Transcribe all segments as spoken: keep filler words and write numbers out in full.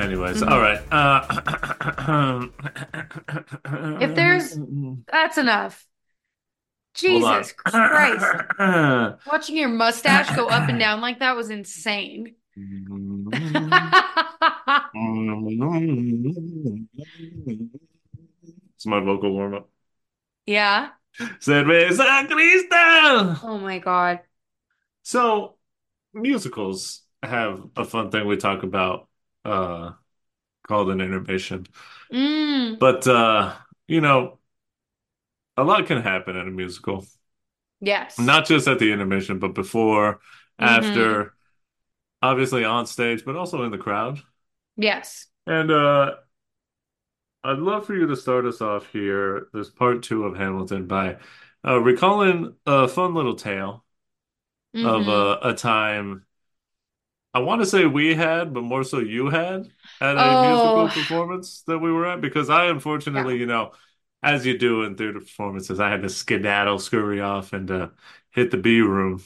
Anyways, all Mhm. right. Uh, If there's, that's enough. hold on. Jesus Christ. Watching your mustache go up and down like that was insane. It's my vocal warm up. Yeah. Cerveza Cristal. Oh my God. So musicals have a fun thing we talk about uh called an intermission. Mm. But uh, you know, a lot can happen in a musical. Yes. Not just at the intermission, but before, Mm-hmm. after, obviously on stage, but also in the crowd. Yes. And uh I'd love for you to start us off here, this part two of Hamilton, by uh, recalling a fun little tale of Mm-hmm. uh, a time I want to say we had, but more so you had at a musical Oh, performance that we were at. Because I yeah. unfortunately, you know, as you do in theater performances, I had to skedaddle, scurry off, and uh, hit the B room.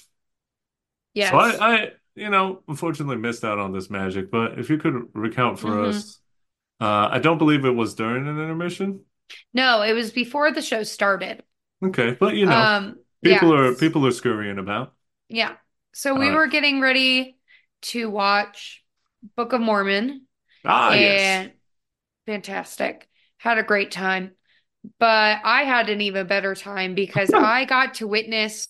So Yes. I, I, you know, unfortunately missed out on this magic. But if you could recount for Mm-hmm. us, uh, I don't believe it was during an intermission. No, it was before the show started. Okay, but you know, Um, people yeah. are people are scurrying about. Yeah. So we Uh, were getting ready to watch Book of Mormon ah, yes. and fantastic. Had a great time. But I had an even better time because I got to witness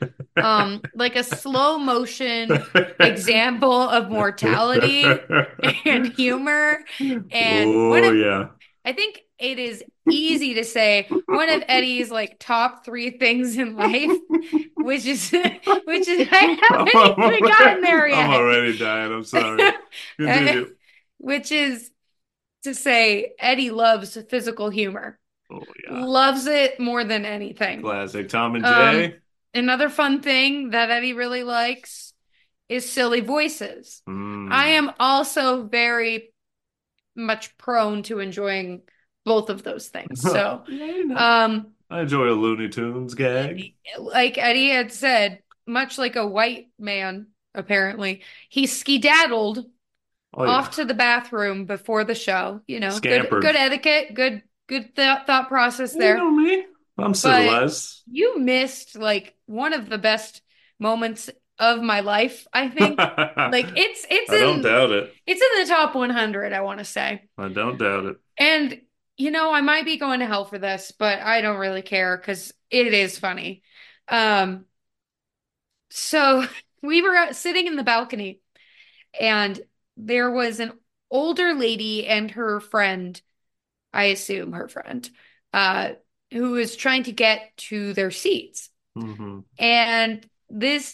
um like a slow motion example of mortality and humor. And one Oh of yeah. I think it is easy to say one of Eddie's like top three things in life, which is which is I I'm haven't even gotten already, there I'm yet. already dying. I'm sorry. Continue. Which is to say Eddie loves physical humor. Oh yeah. Loves it more than anything. Classic Tom and Um, Jay. Another fun thing that Eddie really likes is silly voices. I Mm. am also very much prone to enjoying both of those things. So, Yeah, you know. um, I enjoy a Looney Tunes gag. like Eddie had said, much like a white man, apparently, he skedaddled Oh yeah. off to the bathroom before the show. You know, good Scampered. good etiquette, good good th thought process You know there. me. I'm But civilized. you missed like one of the best moments of my life, I think. Like I it's it's don't in doubt it. it's in the top one hundred, I want to say. I don't doubt it. And you know, I might be going to hell for this, but I don't really care because it is funny. Um, so we were uh, sitting in the balcony and there was an older lady and her friend, I assume her friend, uh, who was trying to get to their seats. Hmm. And this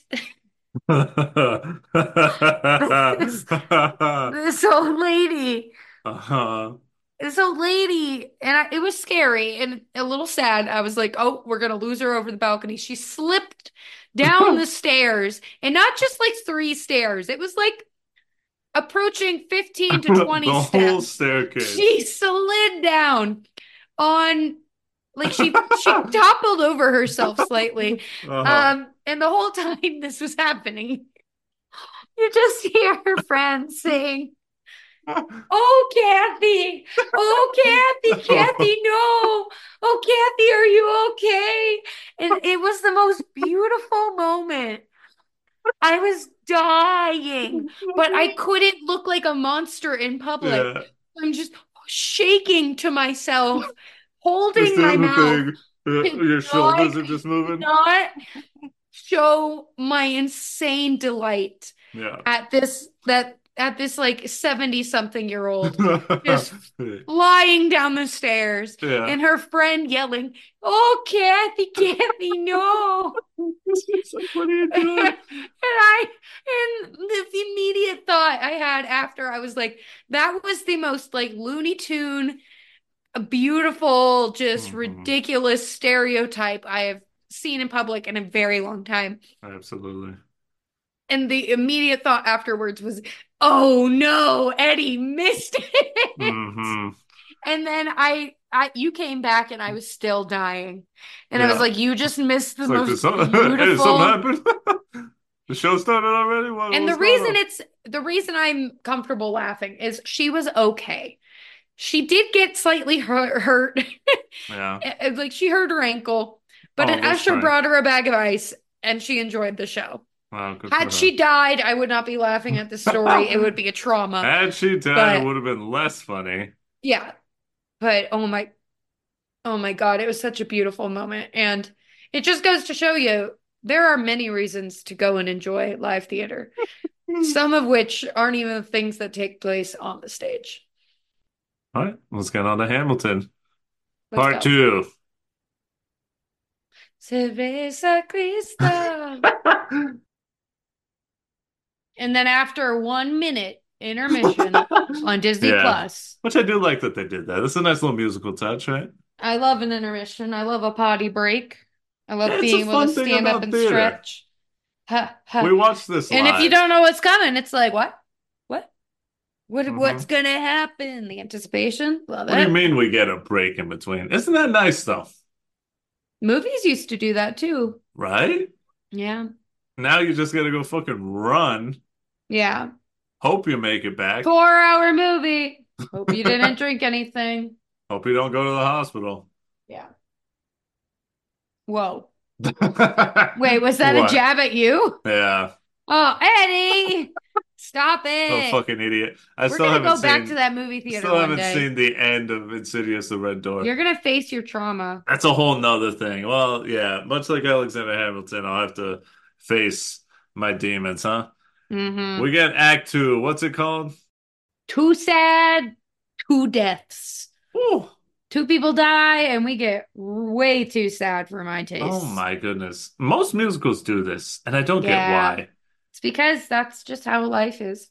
this this old lady, Uh-huh. this old lady, and I, it was scary and a little sad. I was like, "Oh, we're gonna lose her over the balcony." She slipped down the stairs, and not just like three stairs. It was like approaching fifteen to twenty The whole steps. She staircase. slid down on like she she toppled over herself slightly. Uh-huh. Um, and the whole time this was happening, you just hear her friends saying, "Oh, Kathy! Oh, Kathy! Kathy, no! Oh, Kathy, are you okay?" And it was the most beautiful moment. I was dying, but I couldn't look like a monster in public. Yeah. I'm just shaking to myself, Just holding my doing the mouth thing. Uh, to your not, shoulders are just moving. not show my insane delight Yeah. at this that at this like seventy something year old just flying down the stairs Yeah. and her friend yelling, "Oh, Kathy, Kathy, no." It's like, what are you And doing? I, and the immediate thought I had after I was like, that was the most like Looney Tune, beautiful, just Hmm. ridiculous stereotype I have seen in public in a very long time. Absolutely. And the immediate thought afterwards was, oh no, Eddie missed it. Hmm. And then I, I, you came back and I was still dying. And I was Yeah. like, you just missed the It's like, most did some, hey, something beautiful. happened? The show started already? What, And the what's going reason on? it's the reason I'm comfortable laughing is she was okay. She did get slightly hurt, hurt. Yeah. Like she hurt her ankle, but Oh, an let's usher try. brought her a bag of ice and she enjoyed the show. Wow, good for Had her. she died, I would not be laughing at the story. It would be a trauma. Had she died, it But would have been less funny. yeah, but oh my, oh my God, it was such a beautiful moment. And it just goes to show you there are many reasons to go and enjoy live theater, some of which aren't even things that take place on the stage. All right, let's get on to Hamilton. Let's Part go. two. Cerveza Cristal. And then after one minute intermission on Disney Yeah. Plus, Which I do like that they did that. It's a nice little musical touch, right? I love an intermission. I love a potty break. I Yeah, love it's a being able to fun thing stand up about and theater. stretch. Ha, We ha. watched this And if you live. don't know what's coming, it's like, what? What? What what's hmm gonna happen? The anticipation. Love What do you it. mean we get a break in between? Isn't that nice though? Movies used to do that too. Right? Yeah. Now you just gotta go fucking run. Yeah. Hope you make it back. Four hour movie. Hope you didn't drink anything. Hope you don't go to the hospital. Yeah. Whoa. Wait, was that a What? jab at you? Yeah. Oh, Eddie, stop A it. fucking idiot. I We're still gonna haven't go back to seen that movie theater still one haven't day. seen the end of Insidious the Red Door. You're gonna face your trauma. That's a whole nother thing. Well, yeah, much like Alexander Hamilton, I'll have to face my demons, huh? Mm-hmm. We get Act Two. What's it called? Too sad, two deaths. Ooh. Two people die, and we get way too sad for my Oh tastes. my goodness. Most musicals do this, and I don't get Yeah. why. It's because that's just how life is.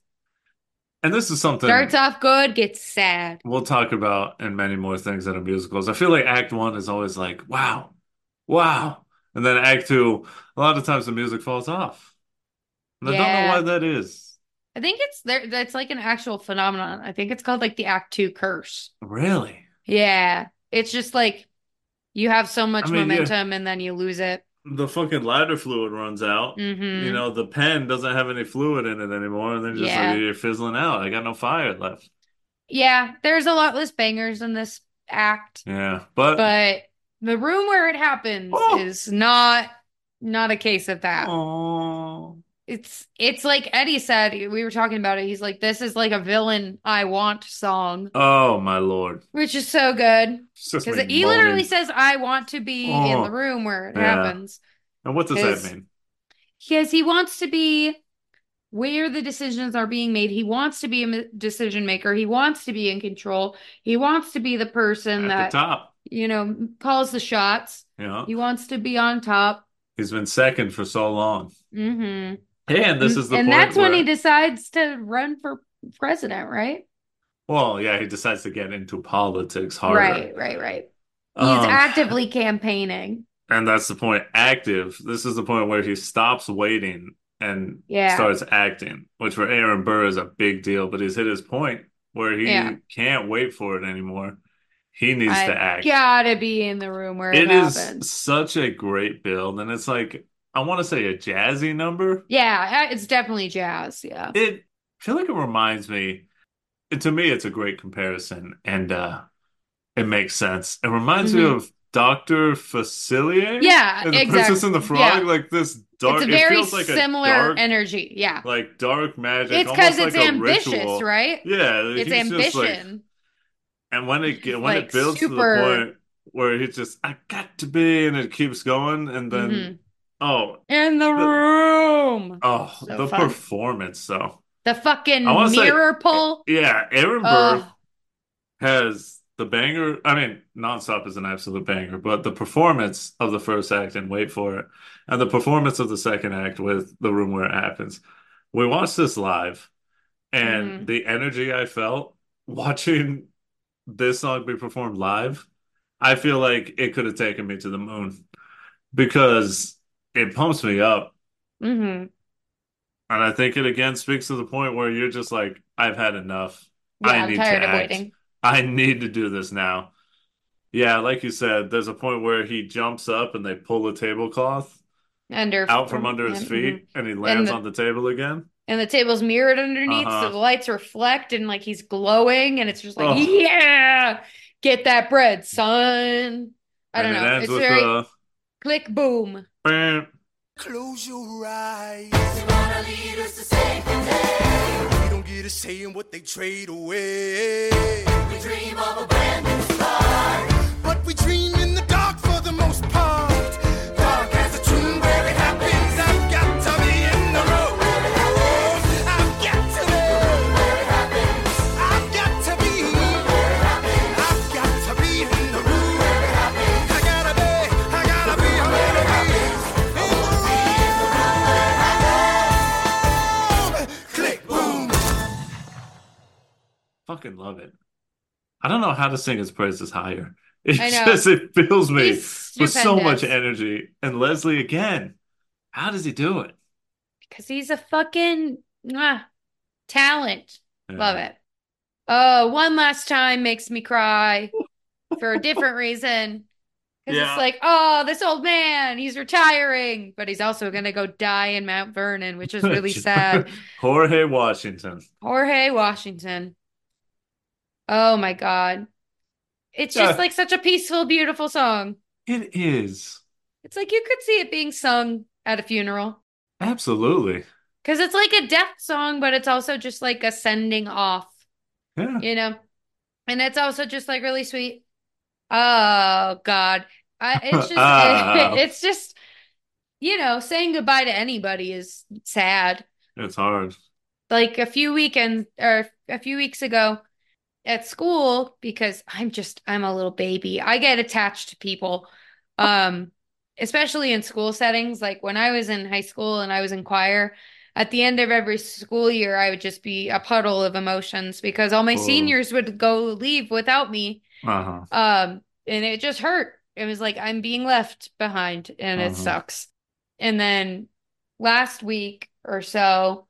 And this is Starts something off good, gets sad. we'll talk about in many more things that are musicals. I feel like Act One is always like, wow, wow. And then Act Two, a lot of times the music falls off. And I don't know why Yeah. that is. I think it's there. That's like an actual phenomenon. I think it's called like the Act Two curse. Really? Yeah. It's just like you have so I much mean, yeah, momentum and then you lose it. the fucking lighter fluid runs out. You Mm-hmm. know, the pen doesn't have any fluid in it anymore, and then just like Yeah. you're fizzling out. I got no fire left. Yeah. There's a lot less bangers in this act, Yeah, but but the room where it happens oh, is not not a case of that. oh, It's it's like Eddie said, we were talking about it. He's like, this is like a villain I want song, oh my Lord! which is so good. It's just Because me he literally moaning. says, I want to be in the Oh, room where it yeah. happens. And what does that Because mean? because he wants to be where the decisions are being made. He wants to be a decision maker. He wants to be in control. He wants to be the person At the that, top, you know, calls the shots. you know, He wants to be on top. he's been second for so long. Hmm. And this And, is the and point that's when he where, decides to run for president, right? well, yeah, he decides to get into politics harder. Right, right, right. He's Um, actively campaigning. and that's the point. Active. This is the point where he stops waiting and Yeah, starts acting, which for Aaron Burr is a big deal, but he's hit his point where yeah. he can't wait for it anymore. He needs to I've act. gotta be in the room where it It is happens. such a great build, and it's like I want to say a jazzy number. Yeah, it's definitely jazz. Yeah. It I feel like it reminds me, to me, it's a great comparison, and uh it makes sense. It reminds me Hmm. of Doctor Facilier Yeah, and the Princess exactly. and the Frog, Yeah. like this It's dark, a it very feels like a similar dark, energy. Yeah. like dark magic, It's because almost it's like a ambitious, ritual. right? Yeah, It's he's just like, ambition. and when it get- when it Like builds to the super. point where he's just, I got to be, and it keeps going, and then, Hmm. oh, In the the room. oh, So the fun. performance, though. The I fucking want to say, mirror pull. yeah, Aaron Burr Oh, has the banger. I mean, Nonstop is an absolute banger, but the performance of the first act and Wait for It, and the performance of the second act with The Room Where It Happens. We watched this live, and hmm. the energy I felt watching this song be performed live, I feel like it could have taken me to the moon because it pumps me up. Hmm. And I think it again speaks to the point where you're just like, I've had enough. Yeah, I I'm need to tired of act. waiting. I need to do this now. Yeah, like you said, there's a point where he jumps up and they pull the tablecloth Under out from from under his and, mhm. feet and he And lands the on the table again. and the table's mirrored underneath, so Uh-huh. the lights reflect and like he's glowing, and it's just like, Oh, yeah, get that bread, son. I and don't it know. ends It's with very the click boom. bam. Close your eyes. They wanna lead us to save the day. We don't get a say in what they trade away. We dream of a brand new start. But we dream in the dark for the most part. Dark as a tomb where it happens. I've got to be in the room. I've got to be where it happens. I've got to be where it happens. I've got to be in the room where it happens. I gotta be, I gotta be, I gotta be in the room. Click, boom. Fucking love it. I don't know how to sing his praises higher. It I know. just it fills me He's with so much stupendous energy. And Leslie again, how does he do it? because he's a fucking mwah, talent. Love Yeah. it. Oh, one last time makes me cry for a different reason. Because it's Yeah. like, oh, this old man, he's retiring, but he's also going to go die in Mount Vernon, which is really sad. Jorge Washington. Jorge Washington. Oh my God. It's just Yeah, like such a peaceful, beautiful song. it is. It's like you could see it being sung at a funeral. Absolutely. Because it's like a death song, but it's also just like a sending off, Yeah. you know? And it's also just like really sweet. Oh God. I, it's just, Ah, it's just, you know, saying goodbye to anybody is sad. it's hard. Like a few weekends or a few weeks ago at school, because I'm just, I'm a little baby. I get attached to people. Um, especially in school settings. Like when I was in high school and I was in choir, at the end of every school year, I would just be a puddle of emotions because all my Oh, seniors would go leave without me. uh-huh. Um, and it just hurt. It was like I'm being left behind and it Uh-huh. sucks. And then last week or so,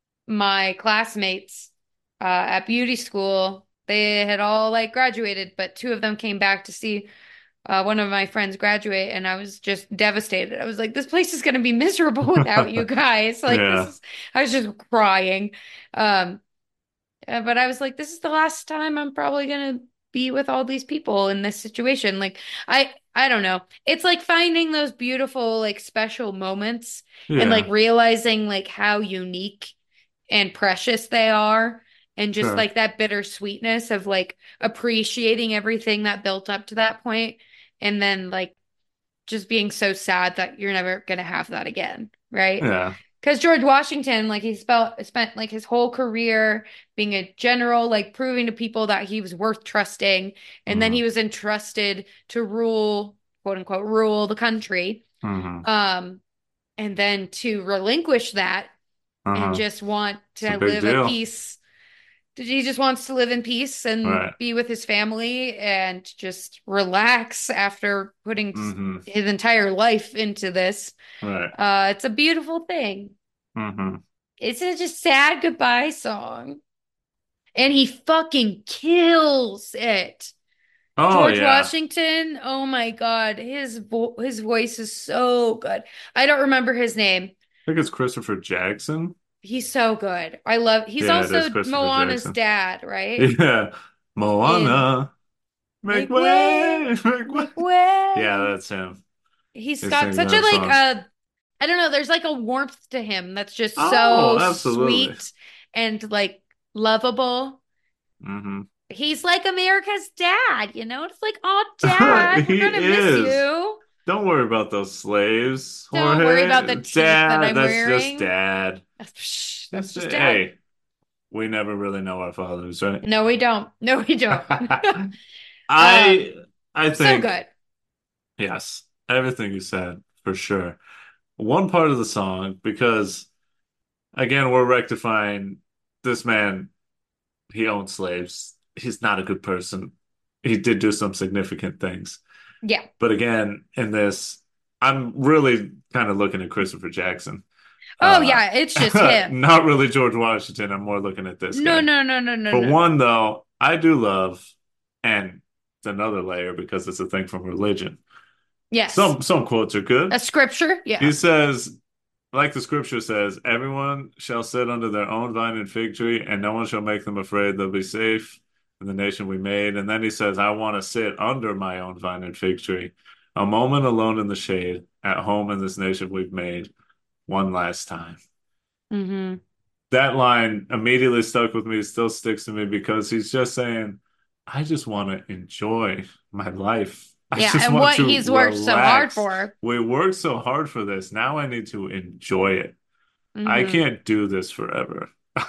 my classmates uh, at beauty school, they had all like graduated, but two of them came back to see uh, one of my friends graduate, and I was just devastated. I was like, this place is going to be miserable without you guys. Like, this Yeah. is, I was just crying. Um, uh, but I was like, this is the last time I'm probably going to be with all these people in this situation. Like, I, I don't know. It's like finding those beautiful, like special moments and like Yeah. realizing like how unique and precious they are. And just Sure. like that bittersweetness of like appreciating everything that built up to that point, and then like just being so sad that you're never gonna have that again, right? Yeah. Because George Washington, like he spent spent like his whole career being a general, like proving to people that he was worth trusting, and then Mm-hmm. he was entrusted to rule, quote unquote, rule the country. Mm-hmm. Um, and then to relinquish that and Uh-huh. just want It's a to big live a deal. peace. He just wants to live in peace and Right. be with his family and just relax after putting Mm-hmm. his entire life into this. Right. Uh, it's a beautiful thing. Mm-hmm. It's a just sad goodbye song. And he fucking kills it. Oh George yeah. Washington, oh my God, his vo his voice is so good. I don't remember his name. I think it's Christopher Jackson. He's so good. I love, he's Yeah, it is also Christopher Moana's Jackson. dad, right? Yeah. In Moana. Make Make Way, way. Make way. Make Yeah, Way. that's him. He's He got sings such a that like song. a, I don't know, there's like a warmth to him that's just Oh, so absolutely. sweet and like lovable. Mm-hmm. He's like America's dad, you know? It's like, oh, dad, we're He gonna miss is. you. Don't worry about those slaves, Don't worry about Jorge. the teeth that Dad, I'm that's just wearing. dad. That's, psh, that's That's just dad. hey, we never really know our fathers, right? No, we don't. No, we don't. Um, I I so think good. yes, everything you said for sure. One part of the song, because again, we're rectifying this man, he owned slaves. He's not a good person. He did do some significant things. Yeah. But again, in this, I'm really kind of looking at Christopher Jackson. Oh, Uh, yeah, it's just him. not really George Washington. I'm more looking at this No, guy. no, no, no, no, For no, no. one, though, I do love, and it's another layer because it's a thing from religion. Yes. Some some quotes are A good. scripture? He Yeah. says, like the scripture says, everyone shall sit under their own vine and fig tree, and no one shall make them afraid. They'll be safe in the nation we made. And then he says, I want to sit under my own vine and fig tree, a moment alone in the shade, at home in this nation we've made, one last time. Mm-hmm. That line immediately stuck with me, still sticks to me because he's just saying, I just want to enjoy my life. I Yeah, just and want what to he's worked so hard relax. for. We worked so hard for this. Now I need to enjoy it. I Mm-hmm. can't do this forever.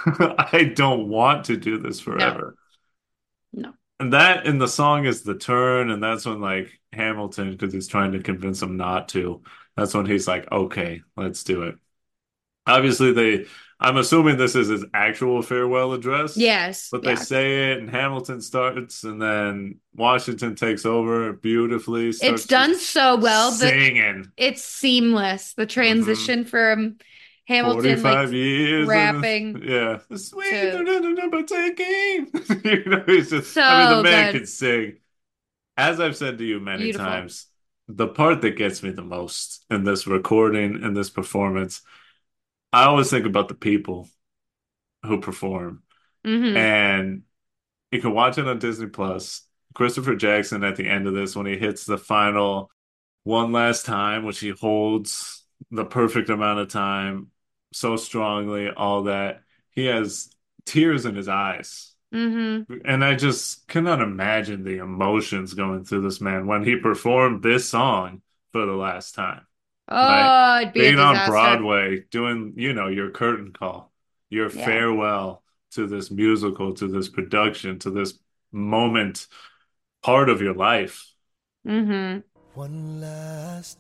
I don't want to do this forever. No. And that in the song is the turn, and that's when like Hamilton, because he's trying to convince him not to, that's when he's like, okay, let's do it. Obviously, they, I'm assuming this is his actual farewell address, Yes. but they Yeah. say it, and Hamilton starts, and then Washington takes over beautifully. Starts It's done just so well that singing. it's seamless. The transition from Hamilton like forty-five years. rapping And, yeah. The sweet to but taking. You know, he's just, so I mean, the man good. can sing. As I've said to you many Beautiful. times, the part that gets me the most in this recording, in this performance, I always think about the people who perform. Mm-hmm. And you can watch it on Disney Plus. Christopher Jackson at the end of this, when he hits the final one last time, which he holds the perfect amount of time so strongly, all that, he has tears in his eyes. Mm-hmm. And I just cannot imagine the emotions going through this man when he performed this song for the last time. Right? Oh, it'd be a Being on disaster. Broadway, doing, you know, your curtain call, your Yeah. farewell to this musical, to this production, to this moment, part of your life. Mm-hmm. One last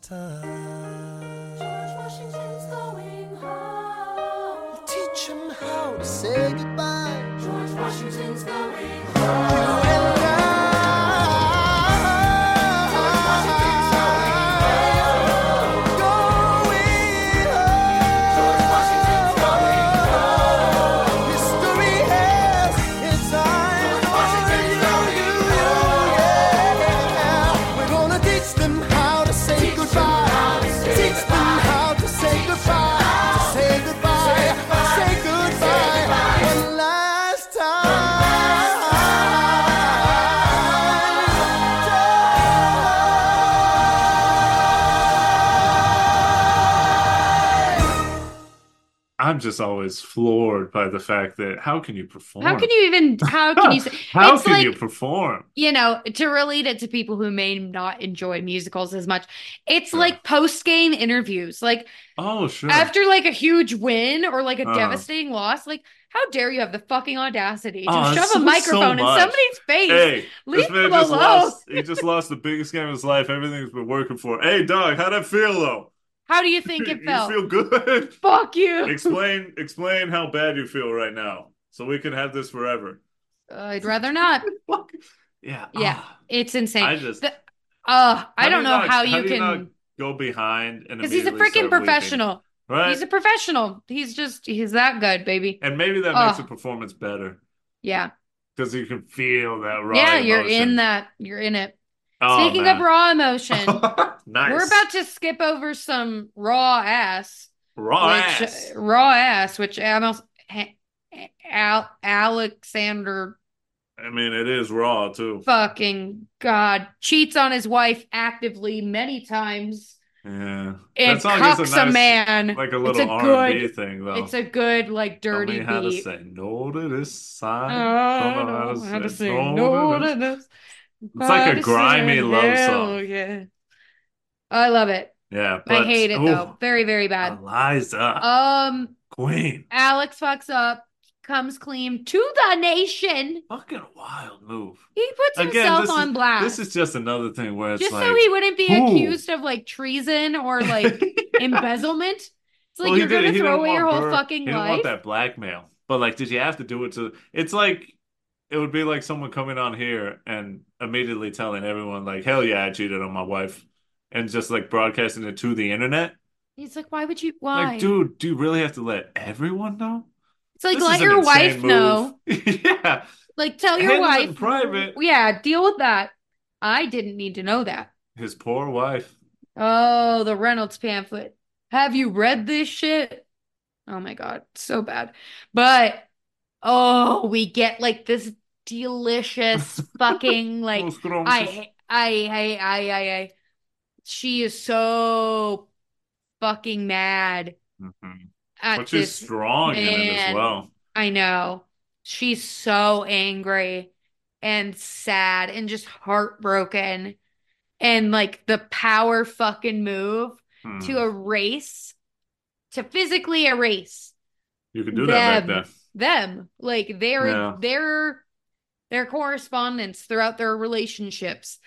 time. George Washington's going home. Teach him how to say goodbye. George Washington's going home. You and I. George Washington's going home. Going home. George Washington's going home. History has its eyes on you. Yeah. We're gonna teach them how to say goodbye. Teach them how to say goodbye. To say goodbye. Say goodbye. One last time. I'm just always floored by the fact that how can you perform? How can you even, how can you say, How it's can like, you perform? you know, to relate it to people who may not enjoy musicals as much, it's Sure. like post-game interviews. Like Oh, sure. after like a huge win or like a Uh-huh. devastating loss, like how dare you have the fucking audacity to Oh, shove so- a microphone so in much. somebody's face? Hey, Leave this man him just alone. lost. He just lost the biggest game of his life. Everything's been working for. Hey, dog, how'd that feel though? How do you think it You felt? feel good? Fuck you. Explain, explain how bad you feel right now, so we can have this forever. I'd rather not. Yeah, Yeah, ah. it's insane. I just, The- uh, I How do don't you know not- how how you do you not can, go behind and because he's a immediately freaking start weeping? professional. Right? He's a professional. He's just, he's that good, baby. And maybe that makes Oh. the performance better Yeah. because you can feel that raw Yeah, you're emotion. in that. You're in it. Oh, Speaking man. of raw emotion, Nice. we're about to skip over some raw ass. raw which, ass. Raw ass, which almost, Al, Alexander I mean, it is raw too. fucking God cheats on his wife actively many times Yeah, and that song cucks is a, a nice, man. like a It's little a R and B good, thing, though. it's a good like Tell dirty me how to beat. say no to this sign. I Don't don't know know how to say no no to to this. this. It's like a But grimy love hell song. yeah. I love it. Yeah, I but hate it ooh, though. Very, very bad. Eliza, Um, Queen, Alex fucks up, comes clean to the nation. fucking wild move. He puts Again, himself this on is blast. this is just another thing where it's just like, so he wouldn't be who? accused of like treason or like embezzlement. It's like Well, he you're did- gonna he throw didn't away your want whole Burr. fucking He didn't life. want that blackmail. But like, did you have to do it to? It's like it would be like someone coming on here and immediately telling everyone like, "Hell yeah, I cheated on my wife," and just like broadcasting it to the internet. He's like, why would you? Why? Like, dude, do you really have to let everyone know? it's like This let is an your insane wife move. know. Yeah, Like tell your Handle it wife. in private. Yeah, deal with that. I didn't need to know that. his poor wife. Oh, the Reynolds pamphlet. Have you read this shit? Oh my God, so bad. But oh, we get like this delicious fucking like Los crunches. I I I I I I she is so fucking mad Mhm. at But she's this strong in it as man. well. I know. She's so angry and sad and just heartbroken. And like the power fucking move to Hmm. erase, to physically erase You could do that back them, then. them, like their Yeah. their their correspondence throughout their relationships.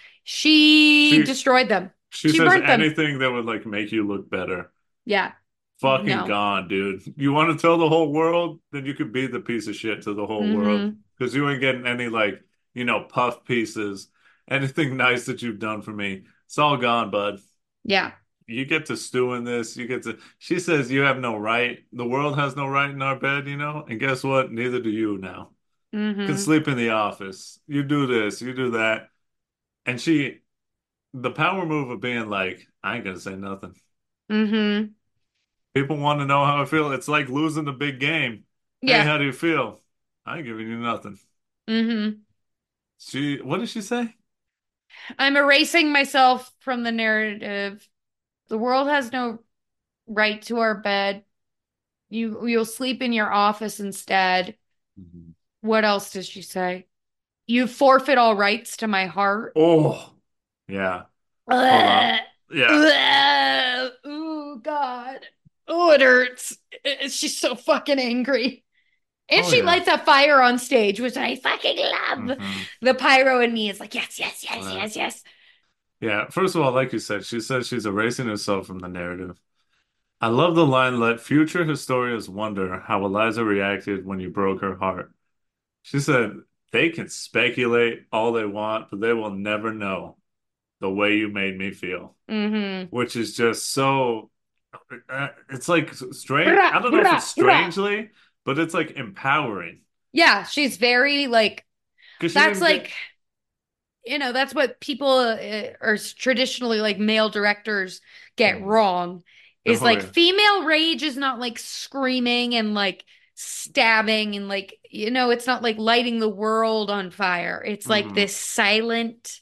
She She destroyed them. she She says burnt them. anything that would like make you look better. Yeah. Fucking No. gone, dude. You want to tell the whole world? Then you could be the piece of shit to the whole world. Mm-hmm. Because you ain't getting any like, you know, puff pieces, anything nice that you've done for me. It's all gone, bud. Yeah. You get to stew in this. You get to. She says you have no right. The world has no right in our bed, you know? And guess what? Neither do you now. You can Mm-hmm. sleep in the office. You do this, you do that. And she, the power move of being like, I ain't gonna say nothing. Mm-hmm. People want to know how I feel. It's like losing the big game. Hey, Yeah. how do you feel? I ain't giving you nothing. Mm-hmm. She, what did she say? I'm erasing myself from the narrative. The world has no right to our bed. You you'll sleep in your office instead. Mhm. What else does she say? You forfeit all rights to my heart. Oh, yeah. Hold on. Ugh. Yeah. Ugh. Oh God. Oh, it hurts. It- She's so fucking angry. And Oh, she yeah. lights a fire on stage, which I fucking love. Hmm. The pyro in me is like, yes, yes, yes, Yeah. yes, yes. Yeah. First of all, like you said, she says she's erasing herself from the narrative. I love the line, let future historians wonder how Eliza reacted when you broke her heart. She said, they can speculate all they want, but they will never know the way you made me feel, Mm-hmm. which is just so, uh, it's like strange. Hurrah, I don't know if it's hurrah, hurrah. strangely, but it's like empowering Yeah, she's very like, because she that's didn't get, like, you know, that's what people uh, are traditionally like male directors get mm, wrong is oh like yeah, female rage is not like screaming and like stabbing and like, you know, it's not like lighting the world on fire. It's like hmm this silent,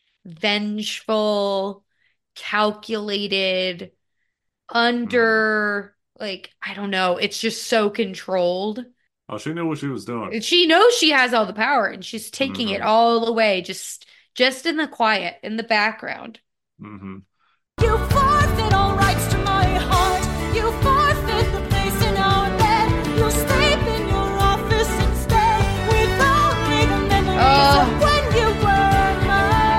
vengeful, calculated, hmm under, like, I don't know, it's just so controlled. Oh, she knew what she was doing. She knows she has all the power and she's taking it Hmm all away, just just in the quiet, in the background. hmm You forfeit all rights to my heart. You forfeit the place in our bed. You sleep in your office instead with only the memories of Oh, when you were mine.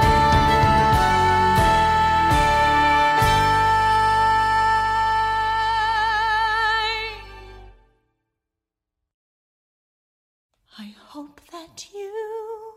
I hope that you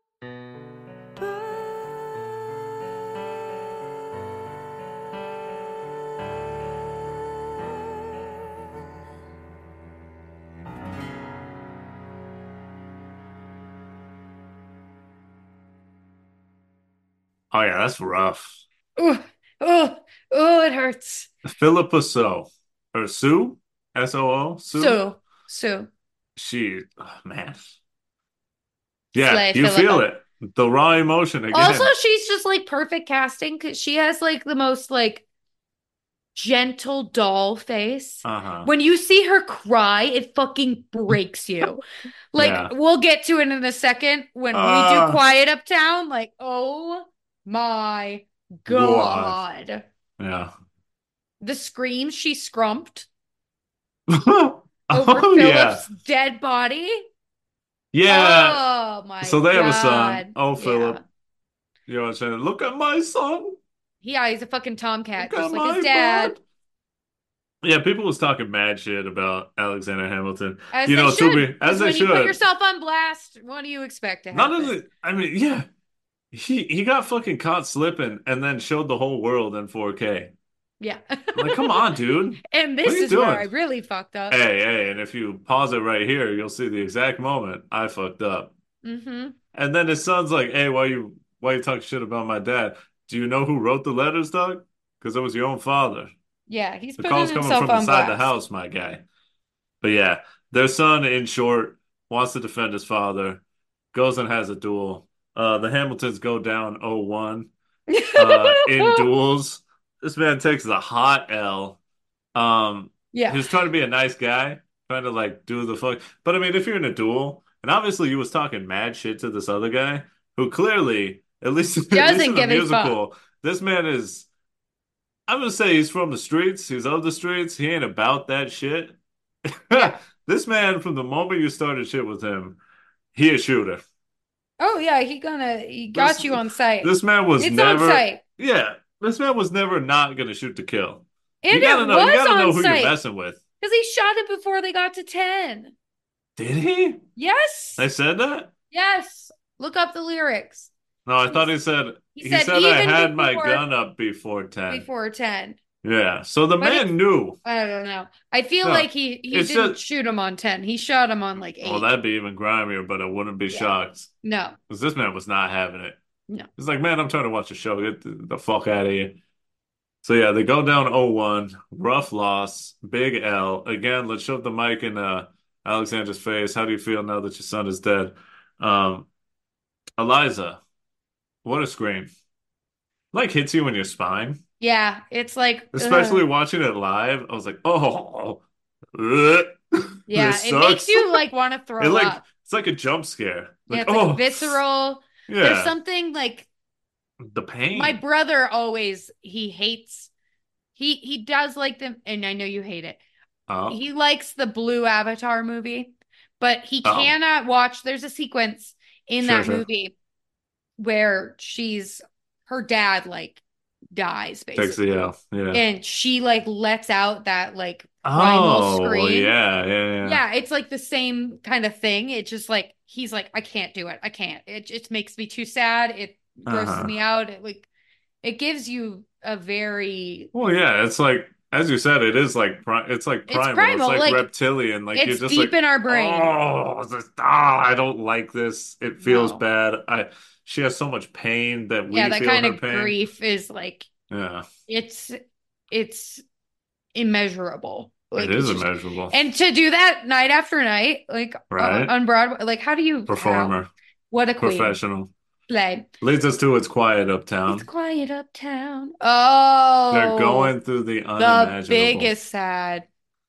Oh yeah, that's rough. oh, oh, oh, it hurts. Philippa So or Sue, S O O, Sue. So, so She, oh, man, yeah, slay you feel Philippa. it. The raw emotion Also, again. she's just like perfect casting because she has like the most like gentle doll face. Uh-huh. When you see her cry, it fucking breaks you. Like, Yeah. we'll get to it in a second when we do Uh, Quiet Uptown. Like, oh my God. God. Yeah. The scream she scrumped over Oh yeah. Philip's dead body. Yeah. Oh my So they have a son. God. Oh, Yeah. Philip. You know what I'm saying? Look at my son. Yeah, he's a fucking Look tomcat, at just like his my dad, bud. Yeah, people was talking mad shit about Alexander Hamilton. as You they know, to should. be as Because they when you put should. yourself on blast, what do you expect to Not happen? only, I mean, yeah, he he got fucking caught slipping and then showed the whole world in four K. Yeah. Like, come on, dude. And What are this you is where I doing? really fucked up. Hey, hey, and if you pause it right here, you'll see the exact moment I fucked up. Mm-hmm. And then his son's like, "Hey, why you why you talk shit about my dad? Do you know who wrote the letters, Doug? Because it was your own father." Yeah, he's The putting call's coming himself from on inside the blast. house, my guy. But yeah, their son, in short, wants to defend his father, goes and has a duel. Uh, the Hamiltons go down oh one uh, in duels. This man takes the hot L. Um, he Yeah. was trying to be a nice guy, trying to like do the fuck. But I mean, if you're in a duel, and obviously you was talking mad shit to this other guy, who clearly, at least at least Doesn't in the give a fuck. musical, this man is. I'm gonna say he's from the streets. He's of the streets. He ain't about that shit. Yeah. This man, from the moment you started shit with him, he a shooter. Oh yeah, he gonna he This got you on site. this man was It's on never, site. yeah, this man was never not gonna shoot to kill. And You gotta it know, you was gotta on know who you're site. messing with. Because he shot it before they got to ten. Did he? Yes. I said that? Yes. Look up the lyrics. No, I thought He's, he said he he said said I even had my before gun up before ten. before ten. Yeah, so the But it's man knew. I don't know. I feel No, like he he it's didn't just, shoot him on ten. He shot him on like well, eight. that'd be even grimier, but I wouldn't be Yeah. shocked No. because this man was not having it. No. He's like, man, I'm trying to watch a show. Get the, the fuck out of here. So yeah, they go down oh one. Rough loss. Big L. Again, let's shove the mic in uh, Alexander's face. How do you feel now that your son is dead? Um, Eliza, what a scream. Like hits you in your spine. Yeah, it's like Especially ugh. watching it live. I was like, oh, ugh, Yeah, this it makes sucks. you like want to It throw like up. it's like a jump scare. Yeah, Like, it's like oh, visceral. There's yeah, something like the my pain. brother always he hates he he does like them, and I know you hate it. Oh, He likes the Blue Avatar movie, but he oh, cannot watch. There's a sequence in sure, that sure. movie where she's her dad like dies Takes the basically, L. Yeah. and she like lets out that like primal Oh, well, scream. yeah, yeah, yeah. Yeah, it's like the same kind of thing. It's just like he's like, I can't do it. I can't. It just makes me too sad. It grosses Uh-huh. me out. It like it gives you a very Well, yeah, it's like as you said, it is like pri it's like it's primal. It's primal. like Like reptilian. Like you're it's just like, deep in our brain. oh, this, ah, I don't like this. It feels No. bad. I she has so much pain that Yeah, we that feel kind her of pain. grief is like Yeah, it's it's immeasurable. it Like is it's just immeasurable, and to do that night after night, like uh, right? on Broadway, like how do you how? Performer, What a queen. professional. Play. Leads us to It's Quiet It's Uptown. quiet uptown. They're Oh, going through the the unimaginable. biggest sad.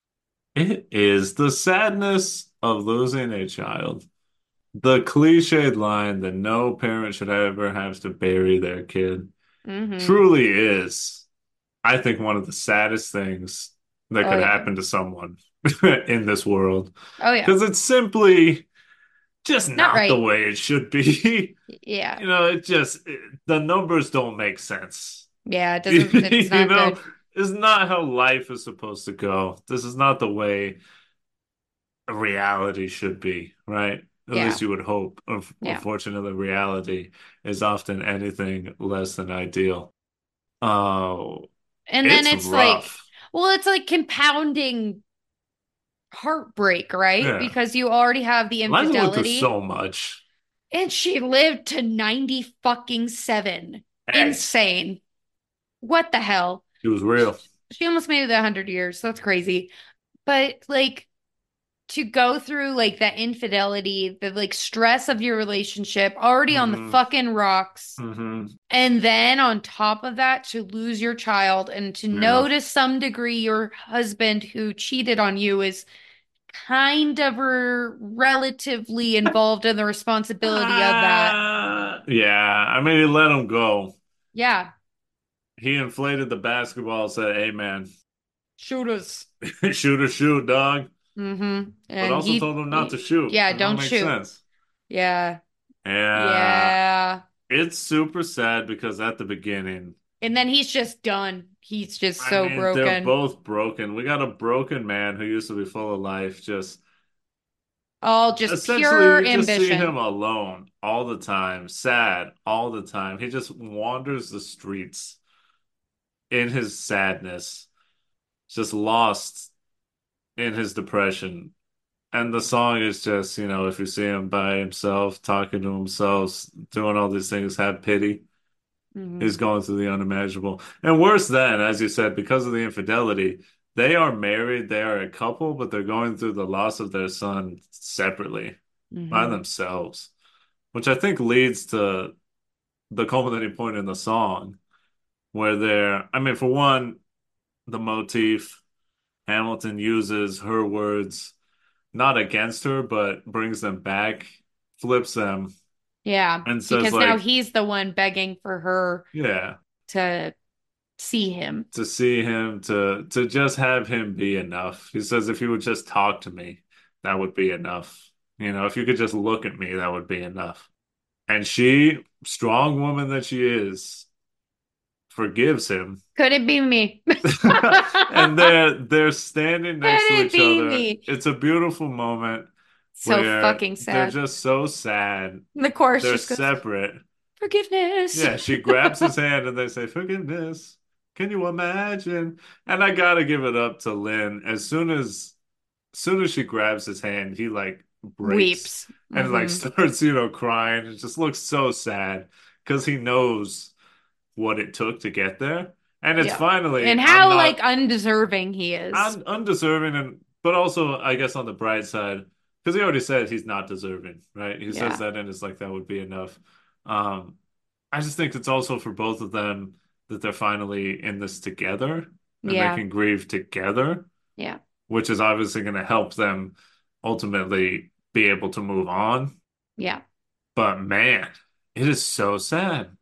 It is the sadness of losing a child. The cliched line that no parent should ever have to bury their kid Hmm. truly is, I think, one of the saddest things that Oh could yeah. happen to someone in this world. Oh yeah. Because it's simply just Not not the right. way it should be. Yeah. You know, it just, it, the numbers don't make sense. Yeah, it doesn't it's You not know, good. it's not how life is supposed to go. This is not the way reality should be, right? At Yeah. least you would hope. Unf- Yeah. Unfortunately, reality is often anything less than ideal. Oh, And then it's it's like, rough. well, it's like compounding heartbreak, right? Yeah. Because you already have the Liza went through infidelity so much. and she lived to ninety fucking seven. Hey, Insane. What the hell? it was real. She almost made it a hundred years. That's crazy. But like to go through like that infidelity, the like stress of your relationship already on the Hmm. fucking rocks. Hmm. And then on top of that, to lose your child and to Yeah. know to some degree your husband who cheated on you is kind of er, relatively involved in the responsibility of that. Uh, yeah, I mean, he let him go. Yeah. He inflated the basketball, said, "Hey, man, Shooters. shoot or shoot, dog." Mm-hmm. But And also he, told him not to he- shoot. yeah, That don't don't make shoot. sense. Yeah. Yeah, Yeah. it's super sad because at the beginning, And then he's just done. He's just I so mean, they're broken. both broken. We got a broken man who used to be full of life, just All just essentially pure you just see him ambition. alone all the time, sad all the time. He just wanders the streets in his sadness, just lost in his depression. And the song is just, you know, if you see him by himself, talking to himself, doing all these things, have pity. Hmm. He's going through the unimaginable. And worse than, as you said, because of the infidelity, they are married, they are a couple, but they're going through the loss of their son separately by Hmm. themselves, which I think leads to the culminating point in the song where they're, I mean, for one, the motif, Hamilton uses her words not against her, but brings them back, flips them, Yeah, and says, because now like, he's the one begging for her yeah, to see him. to see him, to to just have him be enough. He says, if you would just talk to me, that would be enough. You know, if you could just look at me, that would be enough. And she, strong woman that she is, forgives him. Could it be me? Could And they're they're standing next to it each be other. me? It's a beautiful moment So where fucking they're sad. just so sad. And the chorus They're just goes, separate. forgiveness. Yeah, she grabs his hand and they say, "Forgiveness. Can you imagine?" And I gotta give it up to Lynn. As soon as, as soon as she grabs his hand, he like breaks Weeps. and like Hmm. starts, you know, crying. It just looks so sad because he knows what it took to get there. And it's Yeah. finally, And I'm how like not, undeserving he is. I'm undeserving, and but also I guess on the bright side, because he already said he's not deserving, right? He says Yeah. that and it's like that would be enough. Um, I just think it's also for both of them that they're finally in this together and they Yeah. can grieve together, Yeah. which is obviously going to help them ultimately be able to move on. Yeah. But man, it is so sad.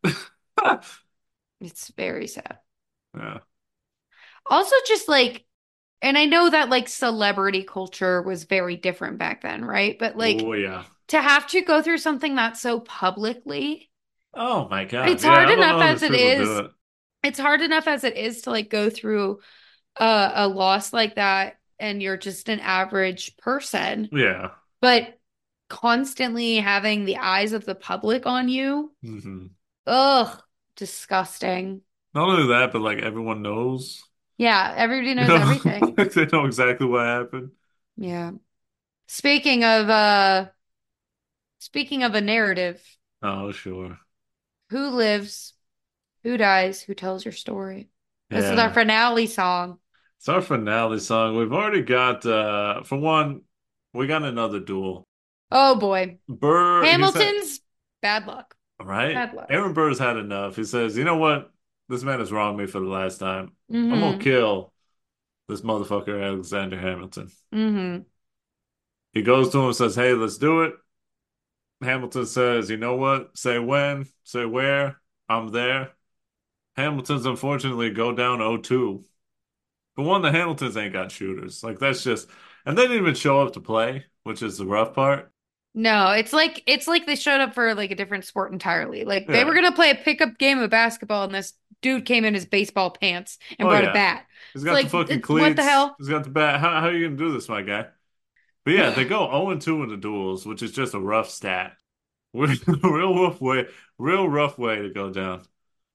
It's very sad. Yeah. Also, just like, and I know that like celebrity culture was very different back then, right? But like Oh yeah. to have to go through something that's so publicly, Oh my God. it's Yeah, hard I don't enough know how as these it people do is. it. It's hard enough as it is to like go through a, a loss like that and you're just an average person. Yeah. But constantly having the eyes of the public on you, hmm ugh, disgusting. Not only that, but like everyone knows. Yeah, everybody You knows know, everything. like they know exactly what happened. Yeah. Speaking of uh speaking of a narrative, Oh, sure. who lives, who dies, who tells your story? This is our Yeah. finale song. It's our finale song. We've already got uh for one, we got another duel. Oh boy. Burr, he said, Hamilton's bad luck. right? Bad luck. Aaron Burr's had enough. He says, you know what? This man has wronged me for the last time. I'm gonna Mm-hmm. kill this motherfucker Alexander Hamilton. Mm-hmm. He goes to him and says, hey, let's do it. Hamilton says, you know what? Say when, say where. I'm there. Hamilton's unfortunately go down oh two. But one, the Hamiltons ain't got shooters. Like that's just, and they didn't even show up to play, which is the rough part. No, it's like it's like they showed up for like a different sport entirely. Like they were Yeah. gonna play a pickup game of basketball, and this dude came in his baseball pants and Oh brought a yeah. bat. He's It's got the like, fucking it's, what the cleats. hell? He's got the bat. How, how are you gonna do this, my guy? But yeah, they go oh and two in the duels, which is just a rough stat. Real rough way, real rough way to go down.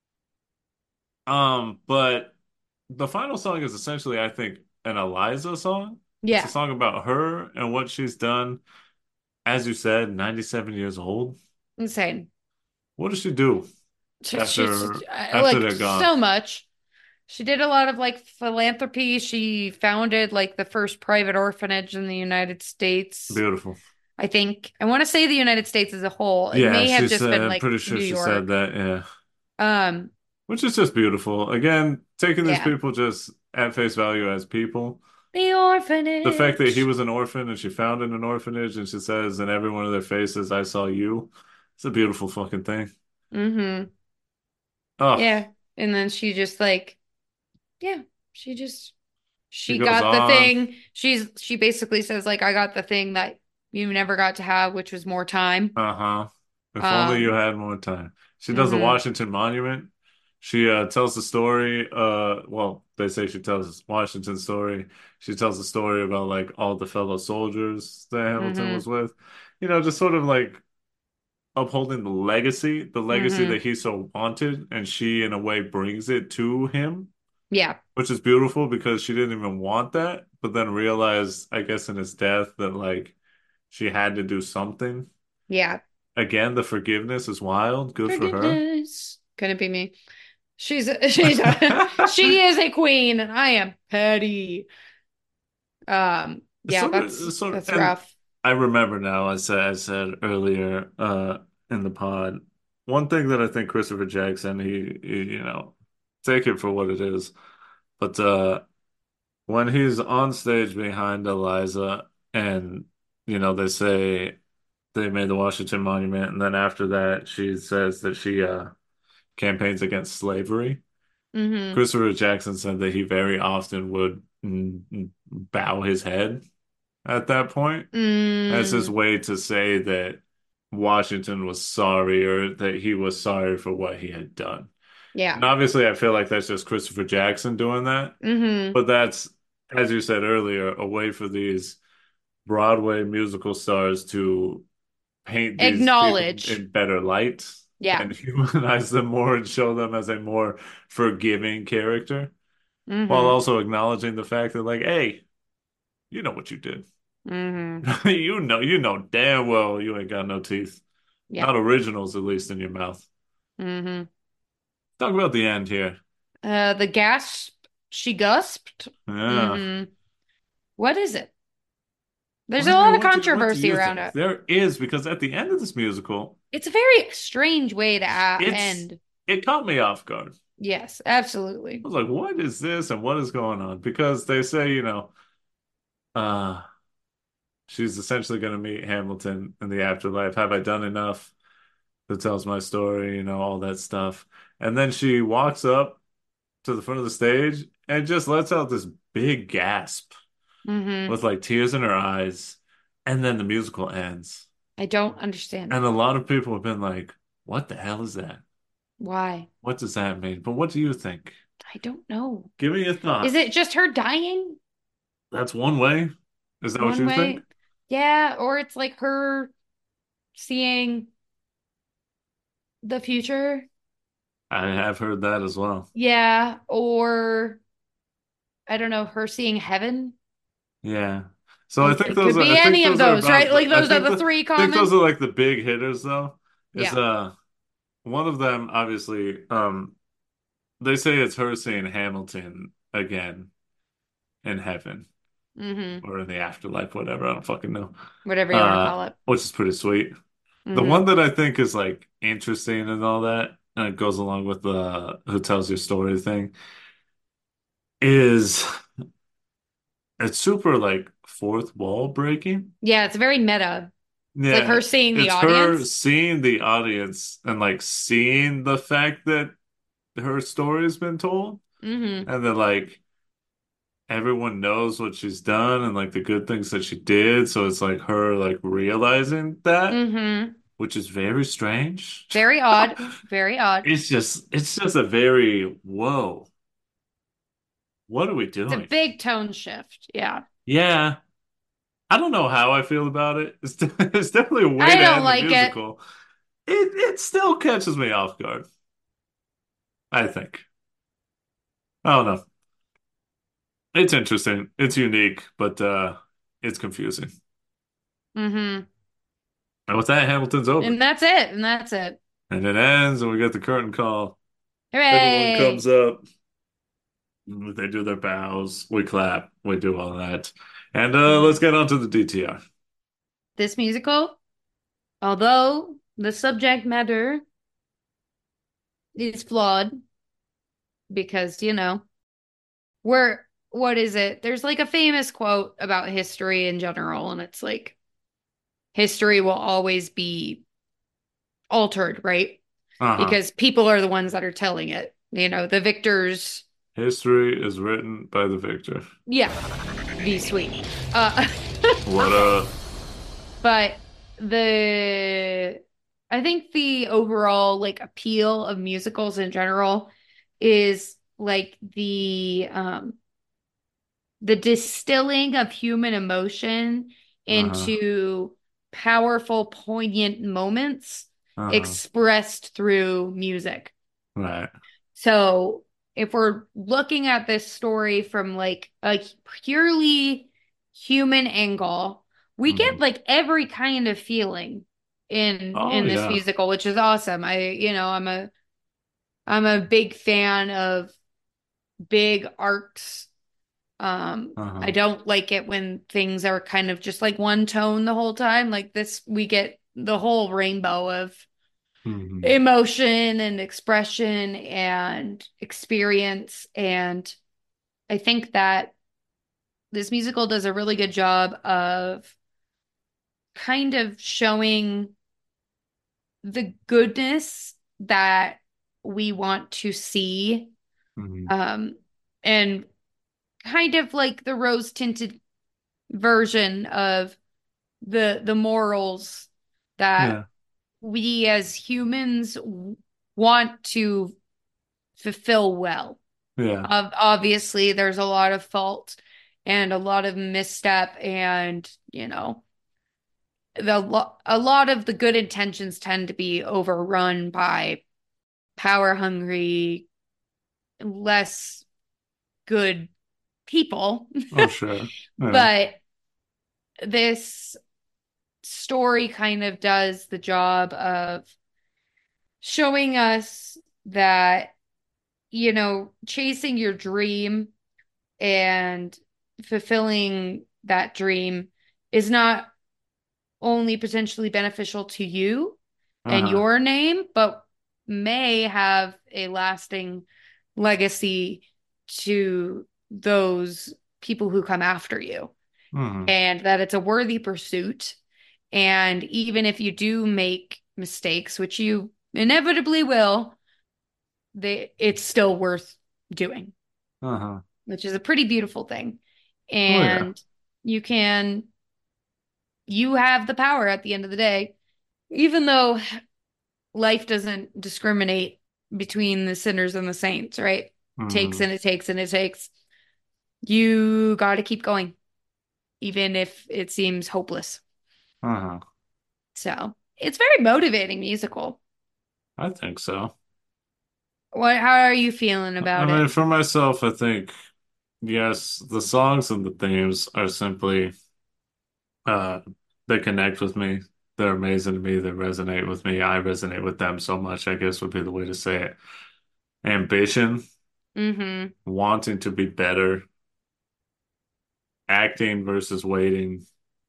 Um, but the final song is essentially, I think, an Eliza song. It's a Yeah, song about her and what she's done. As you said, ninety-seven years old. insane. What does she do She- She's after uh, after like they're gone? so much. She did a lot of like philanthropy. She founded like the first private orphanage in the United States. Beautiful. I think I want to say the United States as a whole. It Yeah, may have she just been said, like pretty sure New she said York. that, yeah. Um, Which is just beautiful. Again, taking these yeah. people just at face value as people. The The fact that he orphanage. was an orphan and she found in an orphanage and she says in every one of their faces, I saw you. It's a beautiful fucking thing. Mm-hmm. Oh, Yeah. And then she just like, yeah, she just she she goes got the on. thing. She's she basically says like I got the thing that you never got to have, which was more time. Uh-huh. If only you Um, had more time. She does the mm-hmm, Washington Monument. She uh, tells the story. Uh, well, they say she tells Washington's story. She tells the story about like all the fellow soldiers that Hamilton mm-hmm, was with. You know, just sort of like upholding the legacy, the legacy mm-hmm. that he so wanted, and she in a way brings it to him, Yeah, which is beautiful because she didn't even want that, but then realized, I guess, in his death that like she had to do something. yeah. Again, the forgiveness is wild. Good for her. Forgiveness. Couldn't be me. She's a, she's a, she is a queen, and I am petty. Um, yeah, So, that's so, that's and rough. I remember now, I said, I said earlier, uh, in the pod, one thing that I think Christopher Jackson, he, he, you know, take it for what it is, but uh, when he's on stage behind Eliza, and you know, they say they made the Washington Monument, and then after that, she says that she uh campaigns against slavery. Mm-hmm. Christopher Jackson said that he very often would mm, bow his head at that point as his Mm, way to say that Washington was sorry or that he was sorry for what he had done. yeah. And obviously, I feel like that's just Christopher Jackson doing that, Mm-hmm. but that's, as you said earlier, a way for these Broadway musical stars to paint these people Acknowledge. in better light Yeah. and humanize them more and show them as a more forgiving character, while Mm-hmm. also acknowledging the fact that, like, hey, you know what you did. Mm-hmm. You know, you know damn well you ain't got no teeth. Yeah. Not originals, at least in your mouth. Mm-hmm. Talk about the end here. Uh, the gasp, she gasped. Yeah. Mm-hmm. What is it? There's Well, a I mean, lot of what do what do controversy you around think? it. There is, because at the end of this musical, It's a very strange way to a- it's end. it caught me off guard. Yes, I absolutely. was like, what is this and what is going on? Because they say, you know, uh, she's essentially going to meet Hamilton in the afterlife. Have I done enough that tells my story, you know, all that stuff. And then she walks up to the front of the stage and just lets out this big gasp Mm-hmm. with like tears in her eyes. And then the musical ends. I don't understand And it. a lot of people have been like, what the hell is that? Why? What does that mean? But what do you think? I don't know. Give me a Is thought. it just her dying That's one way. Is that what one you think? way? Yeah, or it's like her seeing the future? I have heard that as well. Yeah, or I don't know, her seeing heaven? Yeah. So I It, think it those could are be I think any of those are those, right? about the Like I those are think the the three I think those common. are like the big hitters though. Is Yeah. uh one of them obviously um they say it's her seeing Hamilton again in heaven Mm-hmm. or in the afterlife, whatever. I don't fucking know. Whatever you want to Uh call it. which is pretty sweet. The Mm-hmm. one that I think is like interesting and all that, and it goes along with the who tells your story thing, is it's super like fourth wall breaking. Yeah, it's very meta. It's like her Yeah, seeing the it's her audience. seeing the audience and like seeing the fact that her story has been told, Mm-hmm. and then like everyone knows what she's done and like the good things that she did. So it's like her like realizing that, Mm-hmm. which is very strange. Very odd. Very odd. It's just it's just a very whoa, what are we It's a doing? big tone shift. Yeah. Yeah, I don't know how I feel about it. It's, it's definitely a way I to don't end the like it. musical. It it still catches me off guard, I think. I don't know. It's interesting. It's unique, but uh it's confusing. Mm-hmm. And with that, Hamilton's over. And that's it. And that's it. And it ends, and we get the curtain call. Everyone Hooray. comes up. They do their bows. We clap. We do all that. And uh let's Mhm. get on to the D T R. This musical, although the subject matter is flawed because, you know, we're, what is it? There's like a famous quote about history in general, and it's like, history will always be altered, right? Uh-huh. Because people are the ones that are telling it. You know, the victors, History is written by the victor. yeah, be sweet. Uh, What up? but the, I think the overall like appeal of musicals in general is like the um the distilling of human emotion Uh-huh. into powerful, poignant moments Uh-huh. expressed through music. Right. So if we're looking at this story from like a purely human angle, we Mhm. get like every kind of feeling in Oh in this yeah. musical, which is awesome. I, you know, I'm a I'm a big fan of big arcs. Um, I Uh-huh. don't like it when things are kind of just like one tone the whole time. Like this, we get the whole rainbow of Hmm. emotion and expression and experience. And I think that this musical does a really good job of kind of showing the goodness that we want to see, Hmm. um, and kind of like the rose tinted version of the the morals that Yeah. we as humans w- want to fulfill well. Yeah. Ob- obviously, there's a lot of fault and a lot of misstep, and you know, the lo a lot of the good intentions tend to be overrun by power hungry, less good people. Oh, sure. Yeah. But this story kind of does the job of showing us that, you know, chasing your dream and fulfilling that dream is not only potentially beneficial to you and Uh-huh. your name, but may have a lasting legacy to those people who come after you, Hmm. and that it's a worthy pursuit. And even if you do make mistakes, which you inevitably will, they it's still worth doing, Uh-huh. which is a pretty beautiful thing. Oh, yeah. And you can you have the power at the end of the day, even though life doesn't discriminate between the sinners and the saints, right? Takes Hmm. and it takes and it takes. You got to keep going, even if it seems hopeless. Uh-huh. So it's very motivating musical. I think so. What, how are you feeling I about mean, it? for myself, I think, yes, the songs and the themes are simply, uh, they connect with me. They're amazing to me. They resonate with me. I resonate with them so much, I guess would be the way to say it. Ambition, Mm-hmm. wanting to be better, acting versus waiting.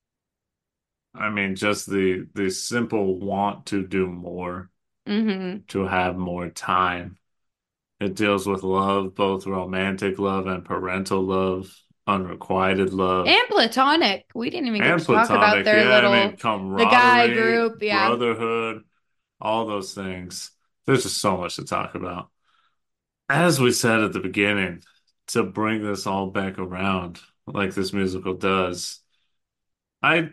I mean, just the the simple want to do more, Mm-hmm. to have more time. It deals with love, both romantic love and parental love, unrequited love, And platonic. We didn't even get and to talk about platonic. their Yeah, I mean, little the guy camaraderie, group. Yeah. brotherhood, all those things. There's just so much to talk about. As we said at the beginning, to bring this all back around, like this musical does, I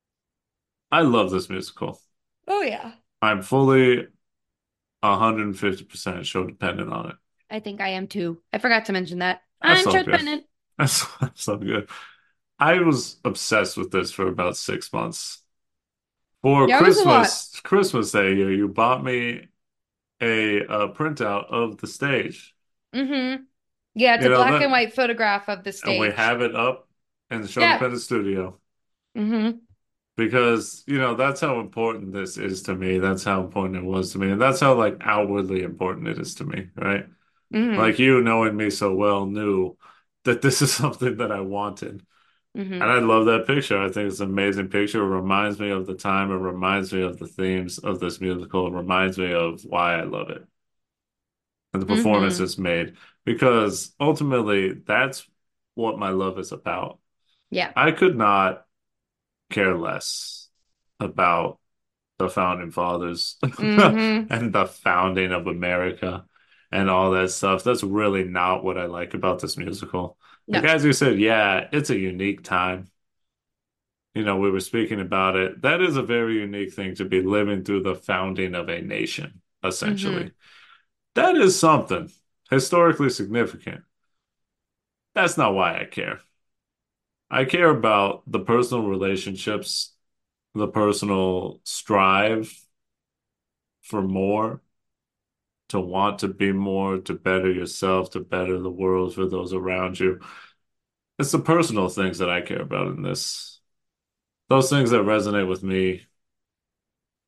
I love this musical. Oh yeah. I'm fully one hundred fifty percent show dependent on it. I think I am too. I forgot to mention that. That's I'm so church good. dependent. That's, that's so good. I was obsessed with this for about six months. For Yeah, it was a lot. Christmas, Christmas Day here, you bought me a, a printout of the stage. Mm-hmm. Yeah, it's You a know black and that, white photograph of the and we stage. have it up in the Show Yeah. Dependent studio Mm-hmm. because, you know, that's how important this is to me. That's how important it was to me. And that's how like outwardly important it is to me, right? Mm-hmm. Like you knowing me so well knew that this is something that I wanted. And Mm-hmm. I love that picture. I think it's an amazing picture. It reminds me of the time. It reminds me of the themes of this musical. It reminds me of why I love it and the performance Mm-hmm. it's made. Because ultimately, that's what my love is about. Yeah. I could not care less about the founding fathers Mm-hmm. and the founding of America and all that stuff. That's really not what I like about this musical. Like, No. as you said, yeah, it's a unique time. You know, we were speaking about it. That is a very unique thing to be living through the founding of a nation, Mm-hmm. essentially. That is something historically significant. That's not why I care. I care about the personal relationships, the personal strive for more, to want to be more, to better yourself, to better the world for those around you. It's the personal things that I care about in this. Those things that resonate with me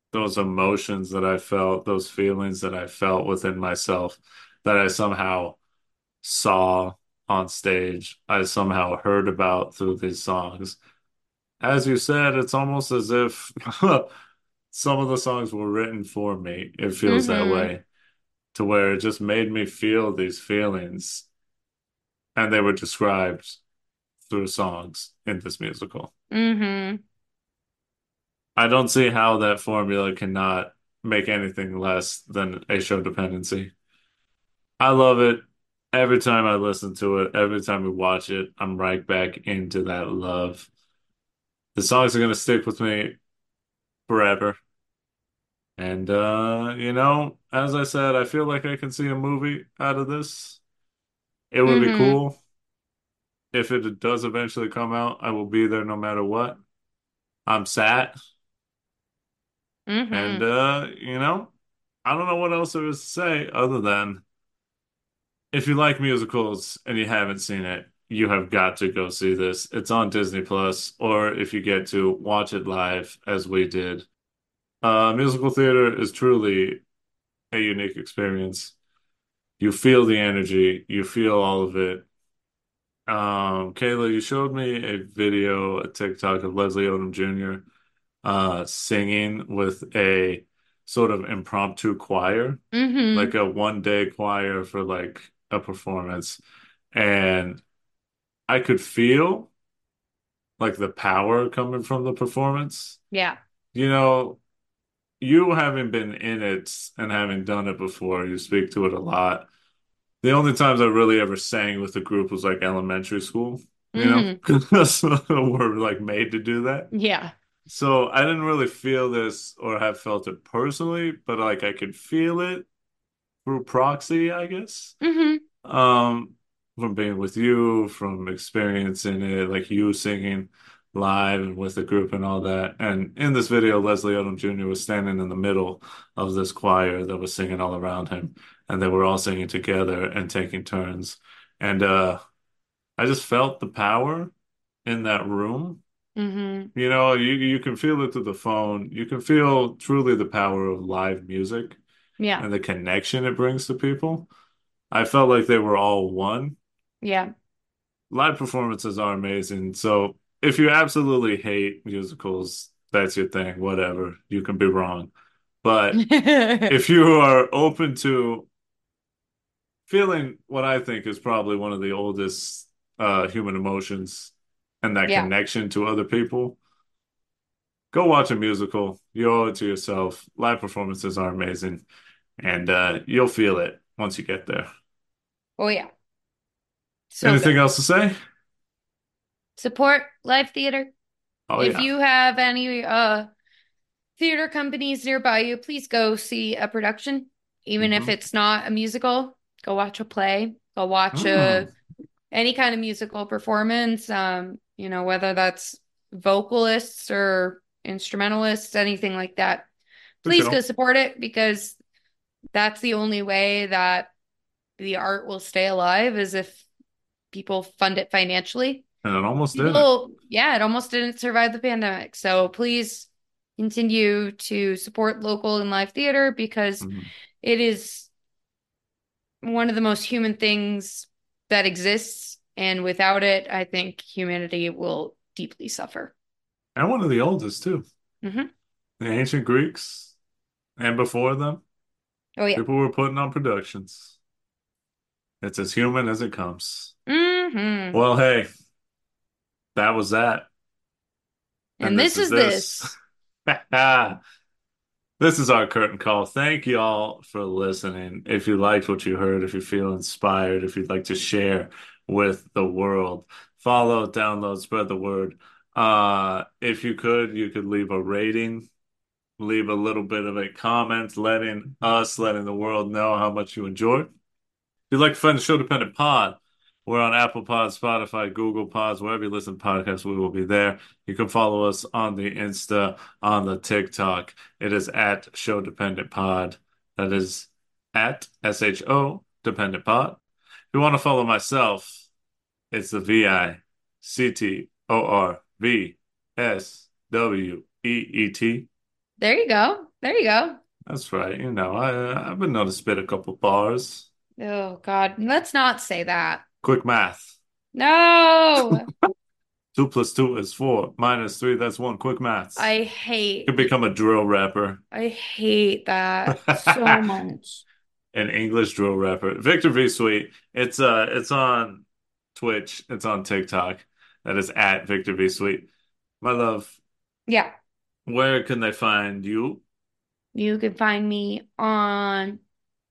those emotions that I felt, those feelings that I felt within myself that I somehow saw on stage, I somehow heard about through these songs. As you said, it's almost as if some of the songs were written for me. It feels that Mm-hmm. way, to where it just made me feel these feelings, and they were described through songs in this musical. Mm-hmm. I don't see how that formula cannot make anything less than a show dependency. I love it. Every time I listen to it, every time we watch it, I'm right back into that love. The songs are going to stick with me forever. And, uh, you know, as I said, I feel like I can see a movie out of this. It would be Mm-hmm. cool if it does eventually come out. I will be there no matter what. I'm sat. And, Mm-hmm. uh, you know, I don't know what else there is to say other than if you like musicals and you haven't seen it, you have got to go see this. It's on Disney Plus, or if you get to watch it live as we did. Uh, musical theater is truly a unique experience. You feel the energy, you feel all of it. Um, Kayla, you showed me a video, a TikTok of Leslie Odom Junior uh singing with a sort of impromptu choir, like Mm-hmm. a one day choir for like a performance. And I could feel like the power coming from the performance. Yeah. You know, you having been in it and having done it before, you speak to it a lot. The only times I really ever sang with a group was like elementary school, you know, Mm-hmm. because we're like made to do that. Yeah. So I didn't really feel this or have felt it personally, but like I could feel it through proxy, I guess. Mm-hmm. Um, from being with you, from experiencing it, like you singing live and with the group and all that. And in this video, Leslie Odom Junior was standing in the middle of this choir that was singing all around him, and they were all singing together and taking turns. And uh, I just felt the power in that room. Mm-hmm. You know, you you can feel it through the phone. You can feel truly the power of live music Yeah. and the connection it brings to people. I felt like they were all one. Yeah. Live performances are amazing. So if you absolutely hate musicals, that's your thing, whatever. You can be wrong. But if you are open to feeling what I think is probably one of the oldest uh, human emotions and that Yeah. connection to other people, go watch a musical. You owe it to yourself. Live performances are amazing, and uh, you'll feel it once you get there. Oh yeah. So Anything good. else to say? Support live theater. Oh, If yeah. you have any uh theater companies nearby you, please go see a production. Even if hmm it's not a musical, go watch a play, go watch Mm, a any kind of musical performance. Um, you know, whether that's vocalists or instrumentalists, anything like that. for Please go sure. support it because that's the only way that the art will stay alive is if people fund it financially. And it almost didn't. People, yeah, it almost didn't survive the pandemic. So please continue to support local and live theater because Mhm. it is one of the most human things that exists. And without it, I think humanity will deeply suffer. And one of the oldest, too. Hmm. The ancient Greeks and before them, Oh, yeah. people were putting on productions. It's as human as it comes. Hmm. Well, hey, that was that. And And this this is is this. this. This is our curtain call. Thank you all for listening. If you liked what you heard, if you feel inspired, if you'd like to share with the world, follow, download, spread the word. Uh, if you could, you could leave a rating, leave a little bit of a comment, letting us, letting the world know how much you enjoyed. If you'd like to find the Show Dependent Pod, we're on Apple Pods, Spotify, Google Pods, wherever you listen to podcasts, we will be there. You can follow us on the Insta, on the TikTok. It is at Show Dependent Pod. That is at S H O Dependent Pod. If you want to follow myself, it's the V I C T O R V S W E E T. There you go. There you go. That's right. You know, I, I've been known to spit a couple bars. Oh God, let's not say that. Quick math. No, Two plus two is four. Minus three, that's one. Quick maths. I You hate, could become a drill rapper. I hate that so much. An English drill rapper. Victor V Sweet. It's uh it's on Twitch. It's on TikTok. That is at Victor V Sweet. My love, Yeah, where can they find you? you can find me on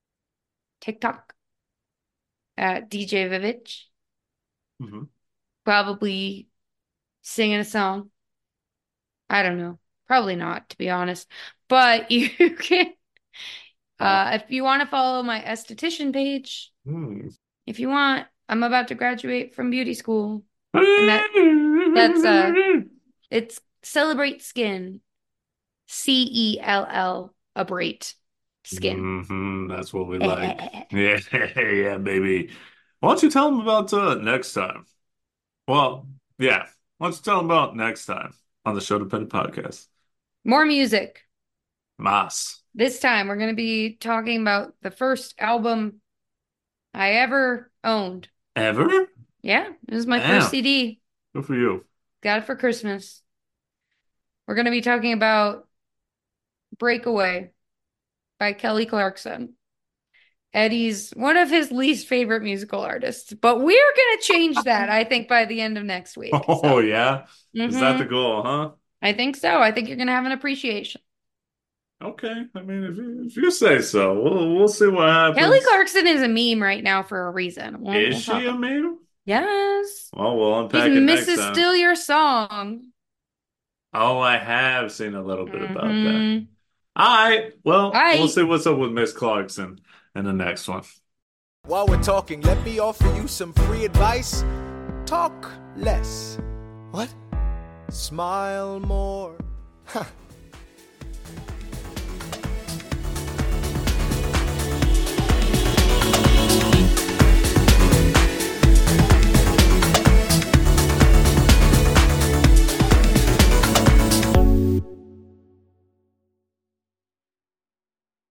TikTok at D J Vivitch, hmm probably singing a song. I don't know. Probably not, to be honest. But you can, Oh. uh, if you want to follow my esthetician page, Hmm. if you want, I'm about to graduate from beauty school. And that that's uh it's Celebrate Skin. C E L L Abrate Skin. hmm That's what we like. Yeah, yeah, baby. Why don't you tell them about uh, next time? Well, yeah. Why don't you tell them about next time on the Show Dependent Podcast? More music. Mas. This time we're going to be talking about the first album I ever owned. Ever? Yeah, it was my Damn. first C D. Good for you. Got it for Christmas. We're going to be talking about Breakaway by Kelly Clarkson. Eddie's one of his least favorite musical artists, but we're going to change that, I think, by the end of next week. Oh, So, yeah? Is that the mhm. goal, huh? I think so. I think you're going to have an appreciation. Okay. I mean, if you, if you say so, we'll we'll see what happens. Kelly Clarkson is a meme right now for a reason. We'll, Is we'll she talk a about- meme? Yes. Well, we'll He's unpack it next Missus time. Steal Your Song. Oh, I have seen a little bit about that. Mhm. All right. Well, All right. we'll see what's up with Miss Clarkson in the next one. While we're talking, let me offer you some free advice. Talk less. What? Smile more.